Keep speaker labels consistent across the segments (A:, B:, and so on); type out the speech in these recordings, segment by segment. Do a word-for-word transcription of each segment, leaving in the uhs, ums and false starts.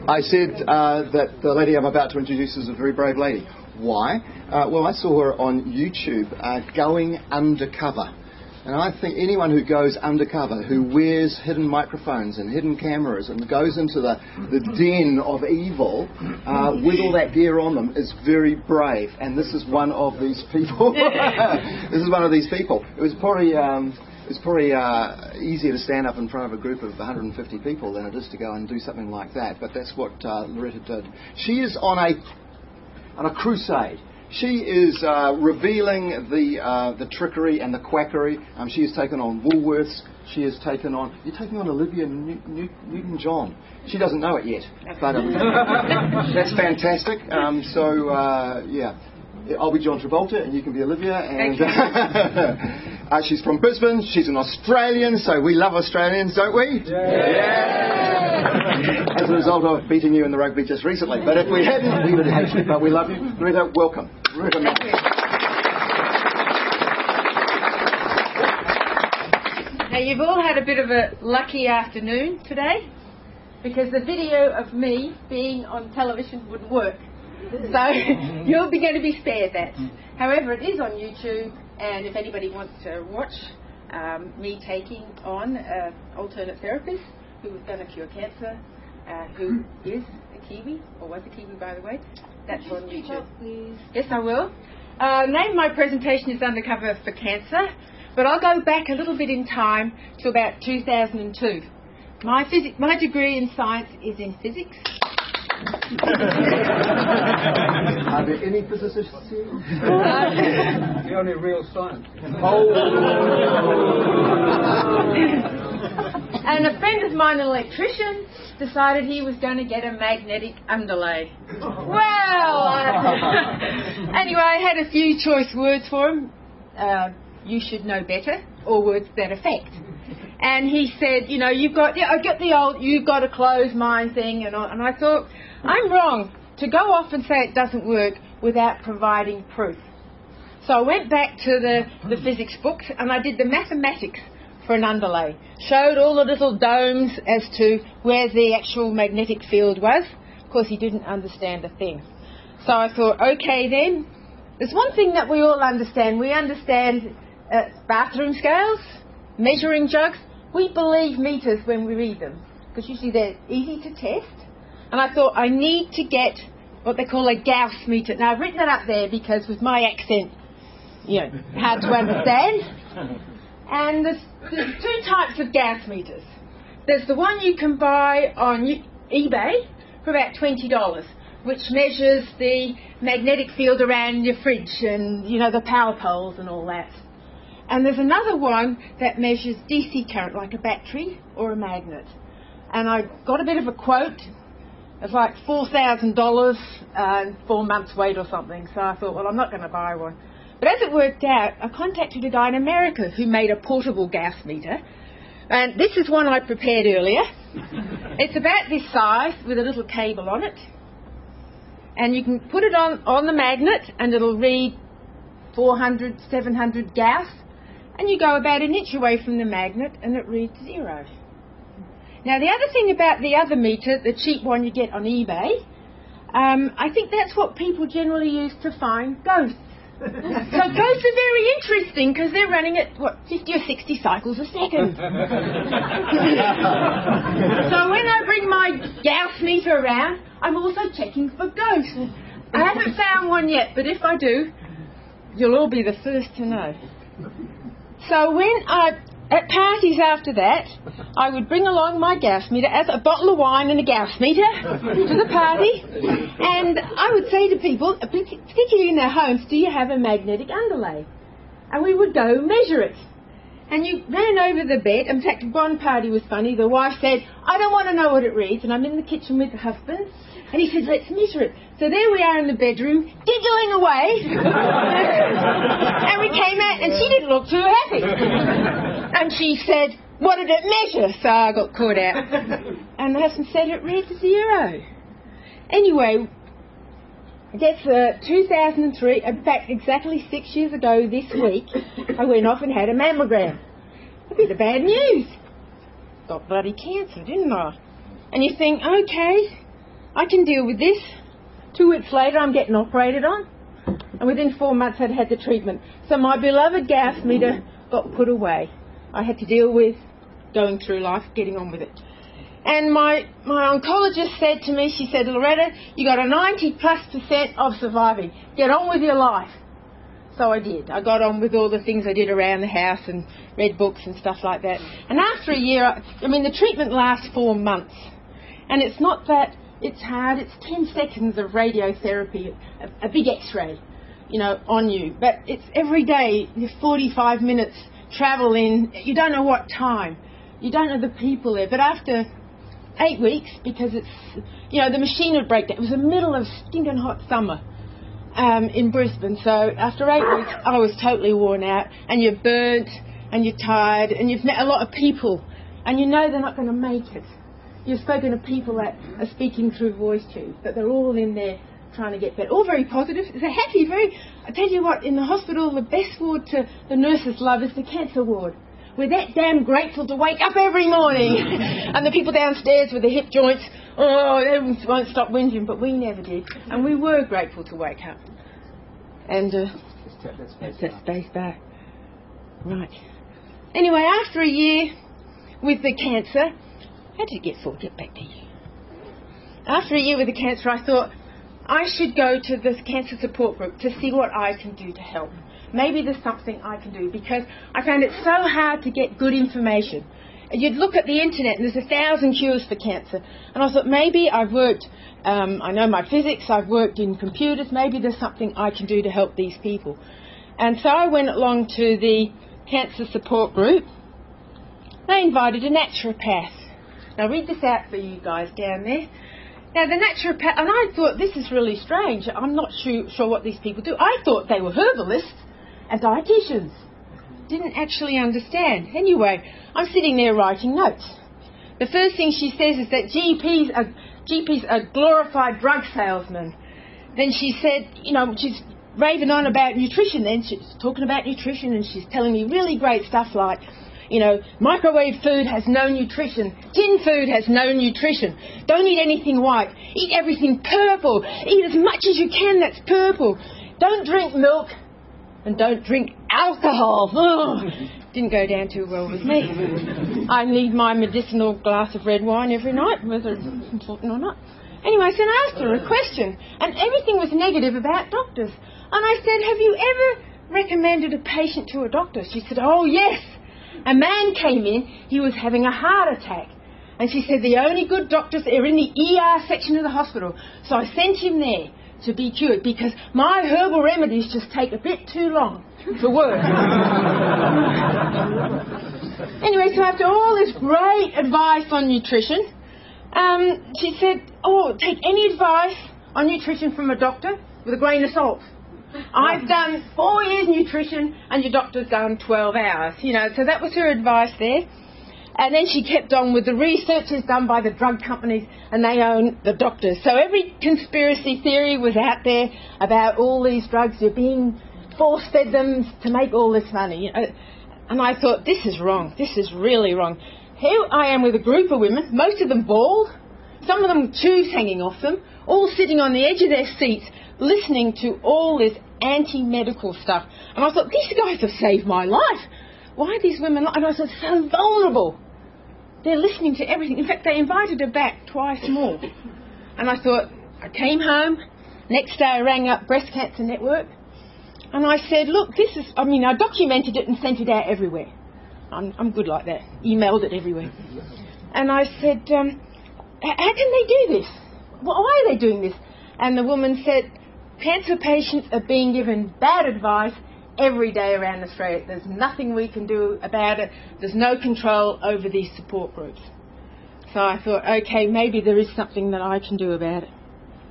A: I said uh, that the lady I'm about to introduce is a very brave lady. Why? Uh, well, I saw her on YouTube uh, going undercover. And I think anyone who goes undercover, who wears hidden microphones and hidden cameras and goes into the, the den of evil uh, with all that gear on them is very brave. And this is one of these people. This is one of these people. It was probably... Um, It's probably uh, easier to stand up in front of a group of one hundred fifty people than it is to go and do something like that. But that's what uh, Loretta did. She is on a on a crusade. She is uh, revealing the uh, the trickery and the quackery. Um, she has taken on Woolworths. She has taken on... You're taking on Olivia New- New- Newton-John. She doesn't know it yet. But um, that's fantastic. Um, so, uh, yeah. I'll be John Travolta and you can be Olivia. And uh, she's from Brisbane. She's an Australian, so we love Australians, don't we? Yeah. yeah. As a result of beating you in the rugby just recently. But if we hadn't, we would hate you. But we love you. Loretta, welcome. Loretta,
B: Thank you. Now, you've all had a bit of a lucky afternoon today because the video of me being on television wouldn't work. So you're going to be spared that. However, it is on YouTube, and if anybody wants to watch um, me taking on an alternate therapist who was going to cure cancer, uh, who is a Kiwi, or was a Kiwi by the way, that's on YouTube. Yes, I will. Uh, name of my presentation is Undercover for Cancer, but I'll go back a little bit in time to about two thousand two. My, phys- my degree in science is in physics.
A: Are there any physicists here?
C: The only real science.
A: Oh.
B: And a friend of mine, an electrician, decided he was going to get a magnetic underlay. Well, uh, anyway, I had a few choice words for him. Uh, you should know better, or words that effect. And he said, you know, you've got, yeah, I get the old, you've got a closed mind thing, and I, and I thought, I'm wrong to go off and say it doesn't work without providing proof. So I went back to the, the physics books and I did the mathematics for an underlay. Showed all the little domes as to where the actual magnetic field was. Of course, he didn't understand a thing. So I thought, okay then, there's one thing that we all understand. We understand uh, bathroom scales, measuring jugs. We believe meters when we read them because usually they're easy to test. And I thought, I need to get what they call a Gauss meter. Now, I've written it up there because with my accent, you know, hard to understand. And there's, there's two types of Gauss meters. There's the one you can buy on eBay for about twenty dollars, which measures the magnetic field around your fridge and, you know, the power poles and all that. And there's another one that measures D C current, like a battery or a magnet. And I got a bit of a quote. It's like four thousand dollars and four months' wait or something. So I thought, well, I'm not going to buy one. But as it worked out, I contacted a guy in America who made a portable Gauss meter. And this is one I prepared earlier. It's about this size with a little cable on it. And you can put it on, on the magnet and it'll read four hundred, seven hundred Gauss. And you go about an inch away from the magnet and it reads zero. Now, the other thing about the other meter, the cheap one you get on eBay, um, I think that's what people generally use to find ghosts. So ghosts are very interesting because they're running at, what, fifty or sixty cycles a second. So when I bring my Gauss meter around, I'm also checking for ghosts. I haven't found one yet, but if I do, you'll all be the first to know. So when I... At parties after that, I would bring along my Gauss meter, as a bottle of wine and a Gauss meter, to the party, and I would say to people, particularly in their homes, do you have a magnetic underlay? And we would go measure it. And you ran over the bed. In fact, one party was funny. The wife said, I don't want to know what it reads, and I'm in the kitchen with the husband. And he said, let's measure it. So there we are in the bedroom, giggling away. And we came out, and she didn't look too happy. And she said, what did it measure? So I got caught out. And the husband said it read zero. Anyway, that's uh, two thousand three. In fact, exactly six years ago this week, I went off and had a mammogram. A bit of bad news. Got bloody cancer, didn't I? And you think, okay, I can deal with this. Two weeks later, I'm getting operated on. And within four months, I'd had the treatment. So my beloved gas meter got put away. I had to deal with going through life, getting on with it. And my, my oncologist said to me, she said, Loretta, you got a ninety plus percent of surviving. Get on with your life. So I did. I got on with all the things I did around the house and read books and stuff like that. And after a year, I, I mean, the treatment lasts four months. And it's not that it's hard. It's ten seconds of radiotherapy, a, a big X-ray, you know, on you. But it's every day, you're forty-five minutes travel in. You don't know what time. You don't know the people there. But after eight weeks, because it's, you know, the machine would break down. It was the middle of stinking hot summer um, in Brisbane. So after eight weeks, I was totally worn out. And you're burnt, and you're tired, and you've met a lot of people, and you know they're not going to make it. You've spoken to people that are speaking through voice tubes, but they're all in there trying to get better. All very positive. They're happy, very... I tell you what, in the hospital, the best ward to the nurses love is the cancer ward. We're that damn grateful to wake up every morning. And the people downstairs with the hip joints, oh, they won't stop whinging, but we never did. And we were grateful to wake up. And uh, that's that space bar. Right. Anyway, after a year with the cancer... How did it get full? Get back to you. After a year with the cancer, I thought I should go to this cancer support group to see what I can do to help. Maybe there's something I can do, because I found it so hard to get good information. You'd look at the internet and there's a thousand cures for cancer. And I thought, maybe I've worked, um, I know my physics, I've worked in computers, maybe there's something I can do to help these people. And so I went along to the cancer support group. They invited a naturopath. Now, I'll read this out for you guys down there. Now, the naturopath, and I thought, this is really strange. I'm not sure, sure what these people do. I thought they were herbalists and dietitians. Didn't actually understand. Anyway, I'm sitting there writing notes. The first thing she says is that G Ps are, G Ps are glorified drug salesmen. Then she said, you know, she's raving on about nutrition. Then she's talking about nutrition, and she's telling me really great stuff like, you know, microwave food has no nutrition. Tin food has no nutrition. Don't eat anything white. Eat everything purple. Eat as much as you can that's purple. Don't drink milk. And don't drink alcohol. Ugh. Didn't go down too well with me. I need my medicinal glass of red wine every night, whether it's important or not. Anyway, so I asked her a question. And everything was negative about doctors. And I said, have you ever recommended a patient to a doctor? She said, oh, yes. A man came in, he was having a heart attack. And she said the only good doctors are in the E R section of the hospital. So I sent him there to be cured, because my herbal remedies just take a bit too long to work. Anyway, so after all this great advice on nutrition, um, she said, oh, take any advice on nutrition from a doctor with a grain of salt. I've done four years nutrition and your doctor's done twelve hours, you know, so that was her advice there. And then she kept on with the research is done by the drug companies and they own the doctors. So every conspiracy theory was out there about all these drugs. You're being force-fed them to make all this money. You know. And I thought, this is wrong. This is really wrong. Here I am with a group of women, most of them bald, some of them tubes hanging off them, all sitting on the edge of their seats, listening to all this anti-medical stuff. And I thought, these guys have saved my life. Why are these women... And I was so vulnerable. They're listening to everything. In fact, they invited her back twice more. And I thought, I came home. Next day I rang up Breast Cancer Network. And I said, look, this is... I mean, I documented it and sent it out everywhere. I'm, I'm good like that. Emailed it everywhere. And I said, um, how can they do this? Why are they doing this? And the woman said, cancer patients are being given bad advice every day around Australia. There's nothing we can do about it. There's no control over these support groups. So I thought, okay, maybe there is something that I can do about it.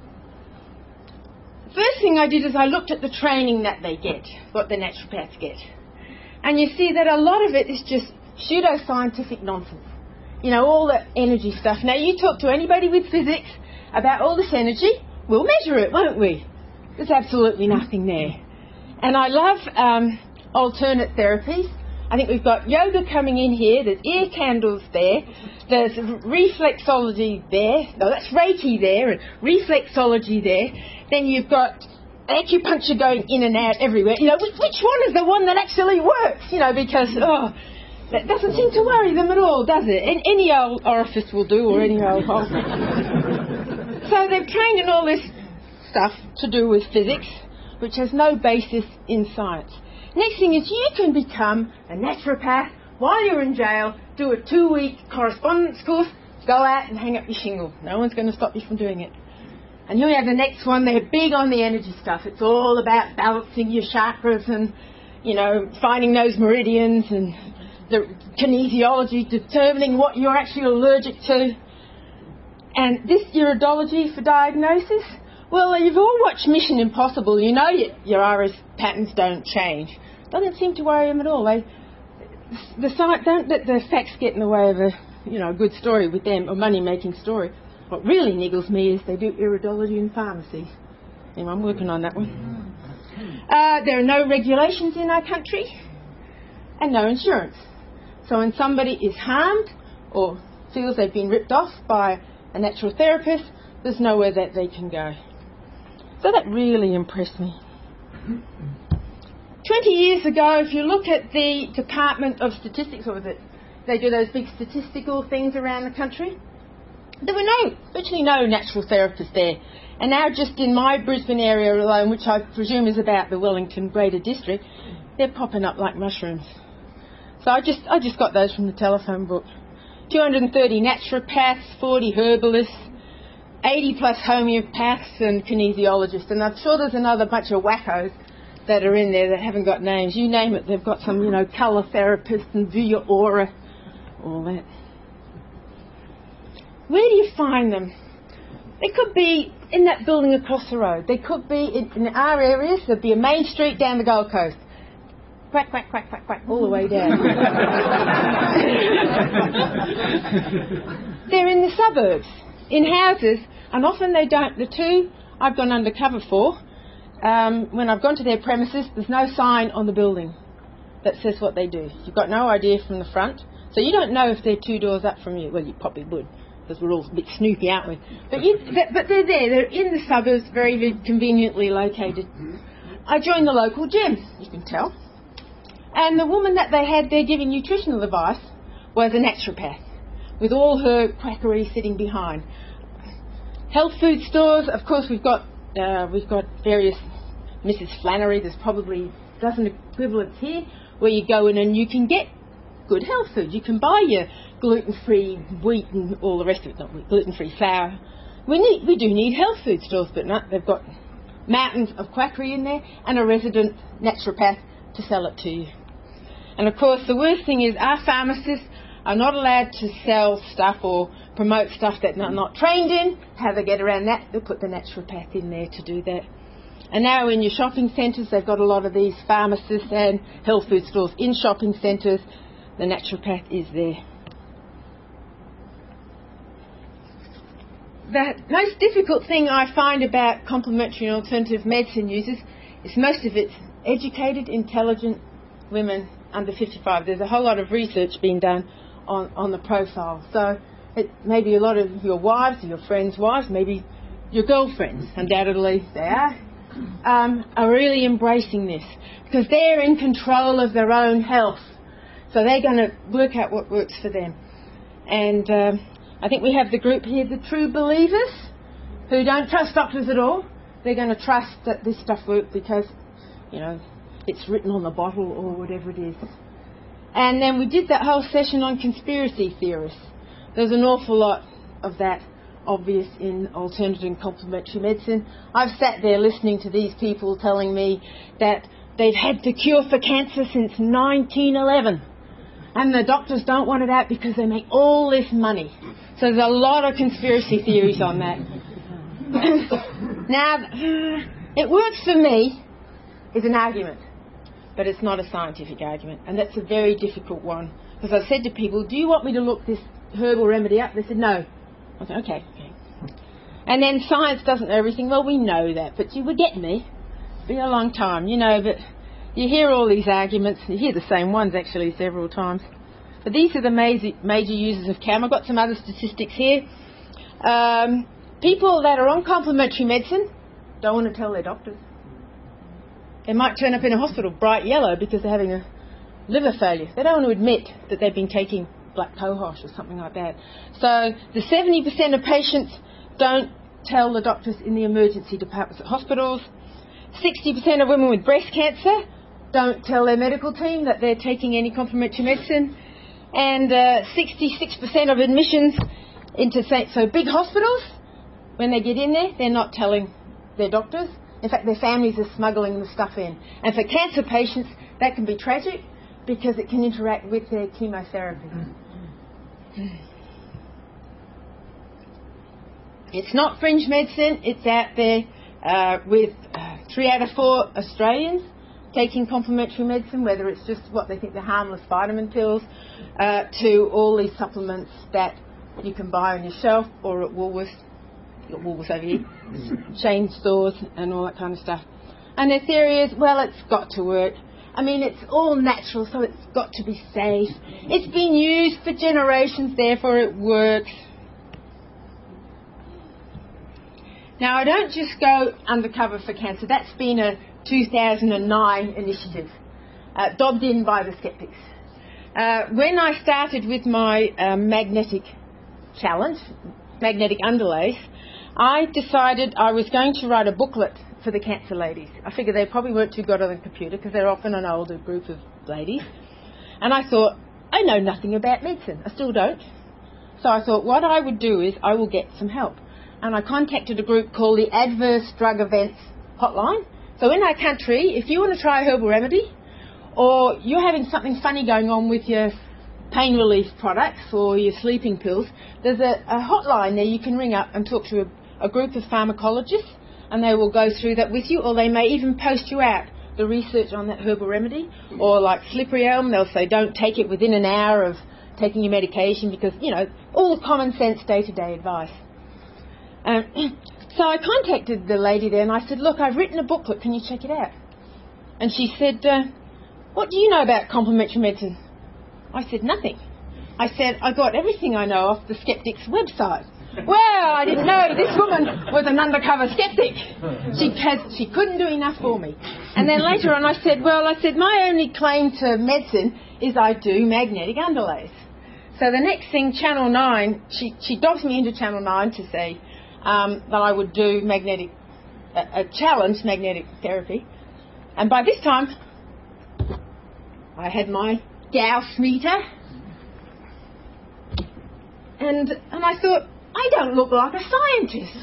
B: The first thing I did is I looked at the training that they get, what the naturopaths get. And you see that a lot of it is just pseudoscientific nonsense. You know, all the energy stuff. Now, you talk to anybody with physics about all this energy, we'll measure it, won't we? There's absolutely nothing there. And I love um, alternate therapies. I think we've got yoga coming in here. There's ear candles there. There's reflexology there. No, that's Reiki there, and reflexology there. Then you've got acupuncture going in and out everywhere. You know, which, which one is the one that actually works? You know, because, oh, that doesn't seem to worry them at all, does it? And any old orifice will do, or any old hole. So they've trained in all this stuff to do with physics, which has no basis in science. Next thing is you can become a naturopath while you're in jail, do a two-week correspondence course, go out and hang up your shingle. No one's going to stop you from doing it. And you have the next one, they're big on the energy stuff. It's all about balancing your chakras and, you know, finding those meridians and the kinesiology, determining what you're actually allergic to. And this iridology for diagnosis, well, you've all watched Mission Impossible. You know your, your iris patterns don't change. Doesn't seem to worry them at all. They, the science, don't let the facts get in the way of a, you know, a good story with them, a money-making story. What really niggles me is they do iridology in pharmacies. Anyway, I'm working on that one. Uh, there are no regulations in our country and no insurance. So when somebody is harmed or feels they've been ripped off by a natural therapist, there's nowhere that they can go. So that really impressed me. Twenty years ago, if you look at the Department of Statistics, or was it, they do those big statistical things around the country, there were no, virtually no natural therapists there. And now just in my Brisbane area alone, which I presume is about the Wellington Greater District, they're popping up like mushrooms. So I just I just got those from the telephone book. two hundred thirty naturopaths, forty herbalists, eighty plus homeopaths and kinesiologists. And I'm sure there's another bunch of wackos that are in there that haven't got names. You name it, they've got some, you know, colour therapists and view your aura, all that. Where do you find them? They could be in that building across the road. They could be in, in our areas. There'd be a main street down the Gold Coast. Quack, quack, quack, quack, quack, all the way down. They're in the suburbs, in houses, and often they don't. The two I've gone undercover for, um, when I've gone to their premises, there's no sign on the building that says what they do. You've got no idea from the front, so you don't know if they're two doors up from you. Well, you probably would, because we're all a bit snoopy, aren't we? But, you, but they're there. They're in the suburbs, very, very conveniently located. I joined the local gym, you can tell. And the woman that they had there giving nutritional advice was a naturopath, with all her quackery sitting behind. Health food stores, of course, we've got uh, we've got various Missus Flannery. There's probably a dozen equivalents here where you go in and you can get good health food. You can buy your gluten-free wheat and all the rest of it, not wheat, gluten-free flour. We need, we do need health food stores, but no, they've got mountains of quackery in there and a resident naturopath to sell it to you. And of course, the worst thing is our pharmacists are not allowed to sell stuff or promote stuff that they're not trained in. How they get around that? They put the naturopath in there to do that. And now in your shopping centres, they've got a lot of these pharmacists and health food stores in shopping centres. The naturopath is there. The most difficult thing I find about complementary and alternative medicine users is most of it's educated, intelligent women under fifty-five. There's a whole lot of research being done on, on the profile. So it may be a lot of your wives or your friends' wives, maybe your girlfriends, undoubtedly they are, um, are really embracing this because they're in control of their own health. So they're going to work out what works for them. And um, I think we have the group here, the true believers, who don't trust doctors at all. They're going to trust that this stuff works because, you know, it's written on the bottle or whatever it is. And then we did that whole session on conspiracy theorists. There's an awful lot of that obvious in alternative and complementary medicine. I've sat there listening to these people telling me that they've had the cure for cancer since nineteen eleven. And the doctors don't want it out because they make all this money. So there's a lot of conspiracy theories on that. Now, it works for me is an argument, but it's not a scientific argument. And that's a very difficult one. Because I've said to people, do you want me to look this herbal remedy up? They said, no. I said, okay. okay. And then science doesn't know everything. Well, we know that, but you were getting me. It's been a long time, you know, but you hear all these arguments. You hear the same ones, actually, several times. But these are the major, major users of C A M. I've got some other statistics here. Um, people that are on complementary medicine don't want to tell their doctors. They might turn up in a hospital bright yellow because they're having a liver failure. They don't want to admit that they've been taking black cohosh or something like that. So the seventy percent of patients don't tell the doctors in the emergency departments at hospitals. sixty percent of women with breast cancer don't tell their medical team that they're taking any complementary medicine. And uh, sixty-six percent of admissions into, say, so big hospitals, when they get in there, they're not telling their doctors. In fact, their families are smuggling the stuff in. And for cancer patients, that can be tragic because it can interact with their chemotherapy. It's not fringe medicine. It's out there uh, with uh, three out of four Australians taking complementary medicine, whether it's just what they think they're harmless vitamin pills, uh, to all these supplements that you can buy on your shelf or at Woolworths. You've got Woolworths over here, chain stores and all that kind of stuff. And their theory is, well, it's got to work. I mean, it's all natural, so it's got to be safe. It's been used for generations, therefore it works. Now, I don't just go undercover for cancer. That's been a two thousand nine initiative, uh, dobbed in by the skeptics. Uh, when I started with my uh, magnetic challenge, magnetic underlays, I decided I was going to write a booklet for the cancer ladies. I figured they probably weren't too good on the computer because they're often an older group of ladies. And I thought, I know nothing about medicine. I still don't. So I thought what I would do is I will get some help. And I contacted a group called the Adverse Drug Events Hotline. So in our country, if you want to try a herbal remedy or you're having something funny going on with your pain relief products or your sleeping pills, there's a, a hotline there you can ring up and talk to a, a group of pharmacologists and they will go through that with you, or they may even post you out the research on that herbal remedy. Or like slippery elm, they'll say don't take it within an hour of taking your medication because, you know, all the common sense day-to-day advice. Um, so I contacted the lady there and I said, look, I've written a booklet, can you check it out? And she said, uh, what do you know about complementary medicine? I said, nothing. I said, I got everything I know off the skeptic's website. Well, I didn't know this woman was an undercover skeptic. She has, she couldn't do enough for me. And then later on I said, well, I said, my only claim to medicine is I do magnetic underlays. So the next thing, Channel nine, she, she dobs me into Channel nine to say um, that I would do magnetic, a, a challenge magnetic therapy. And by this time, I had my Gauss meter. And, and I thought, I don't look like a scientist.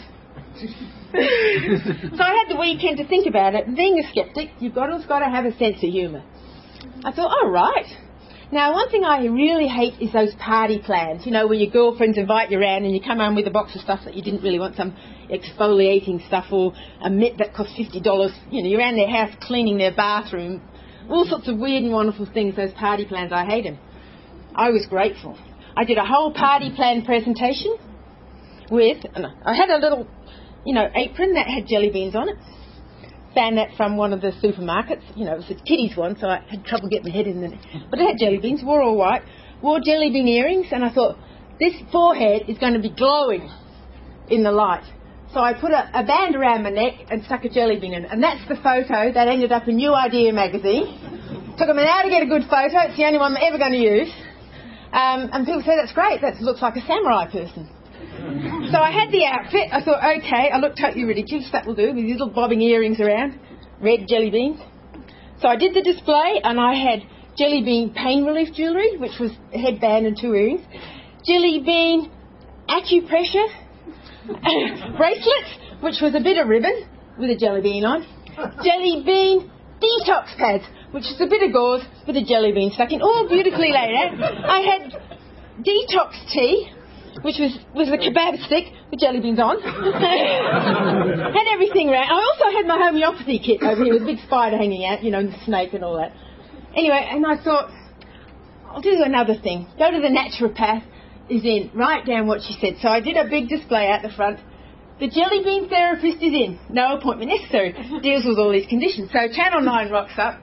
B: So I had the weekend to think about it. Being a skeptic, you've got to, got to have a sense of humour. I thought, all right. Now, one thing I really hate is those party plans, you know, where your girlfriends invite you around and you come home with a box of stuff that you didn't really want, some exfoliating stuff or a mitt that costs fifty dollars. You know, you're around their house cleaning their bathroom. All sorts of weird and wonderful things, those party plans, I hate them. I was grateful. I did a whole party plan presentation with, I had a little, you know, apron that had jelly beans on it. Found that from one of the supermarkets. You know, it was a kiddies one, so I had trouble getting my head in there. But it had jelly beans, wore all white, wore jelly bean earrings, and I thought, this forehead is going to be glowing in the light. So I put a, a band around my neck and stuck a jelly bean in it. And that's the photo that ended up in New Idea magazine. Took them an hour to get a good photo. It's the only one I'm ever going to use. Um, and people say, that's great. That looks like a samurai person. So I had the outfit. I thought, okay, I look totally ridiculous. That will do, with these little bobbing earrings around, red jelly beans. So I did the display, and I had jelly bean pain relief jewellery, which was a headband and two earrings, jelly bean acupressure bracelets, which was a bit of ribbon with a jelly bean on, jelly bean detox pads, which is a bit of gauze with a jelly bean stuck in, all beautifully laid out. I had detox tea, which was, was a kebab stick with jelly beans on. Had everything around. I also had my homeopathy kit over here with a big spider hanging out, you know, and the snake and all that. Anyway, and I thought, I'll do another thing. Go to the naturopath is in. Write down what she said. So I did a big display out the front. The jelly bean therapist is in. No appointment necessary. Deals with all these conditions. So Channel nine rocks up.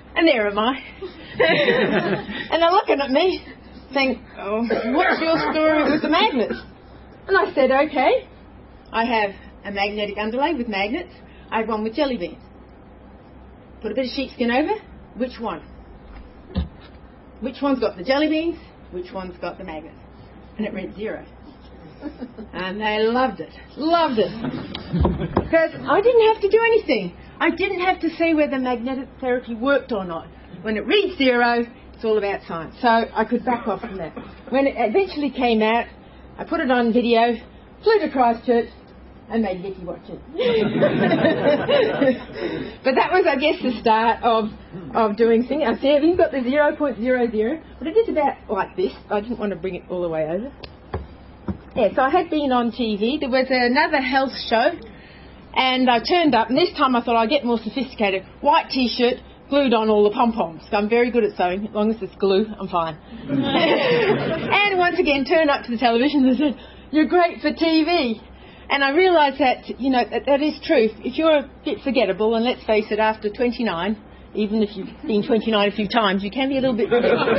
B: And there am I. And they're looking at me, saying, oh, what's your story with the magnets? And I said, okay, I have a magnetic underlay with magnets. I have one with jelly beans. Put a bit of sheepskin over. Which one? Which one's got the jelly beans? Which one's got the magnets? And it read zero. And they loved it. Loved it. Because I didn't have to do anything. I didn't have to see whether magnetic therapy worked or not. When it reads zero, it's all about science. So I could back off from that. When it eventually came out, I put it on video, flew to Christchurch, and made Vicky watch it. But that was, I guess, the start of of doing things. I said, you've got the zero point zero zero, but it is about like this. I didn't want to bring it all the way over. Yeah, so I had been on T V. There was another health show, and I turned up, and this time I thought I'd get more sophisticated. White T-shirt, glued on all the pom-poms. So I'm very good at sewing. As long as it's glue, I'm fine. And once again, turned up to the television and said, you're great for T V. And I realised that, you know, that, that is true. If you're a bit forgettable, and let's face it, after twenty-nine, even if you've been twenty-nine a few times, you can be a little bit forgetful.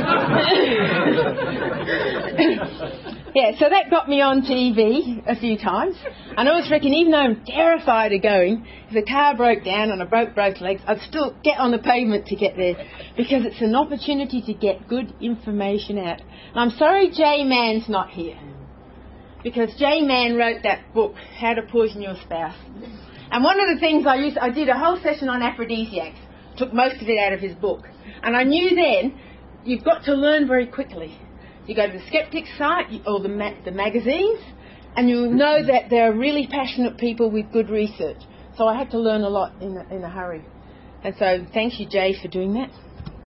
B: Yeah, so that got me on T V a few times. And I always reckon, even though I'm terrified of going, if the car broke down and I broke both legs, I'd still get on the pavement to get there, because it's an opportunity to get good information out. And I'm sorry Jay Mann's not here, because Jay Mann wrote that book, How to Poison Your Spouse. And one of the things I used, I did a whole session on aphrodisiacs, took most of it out of his book. And I knew then, you've got to learn very quickly. You go to the Skeptics site, or the, ma- the magazines, and you'll know that there are really passionate people with good research. So I had to learn a lot in a, in a hurry. And so thank you, Jay, for doing that.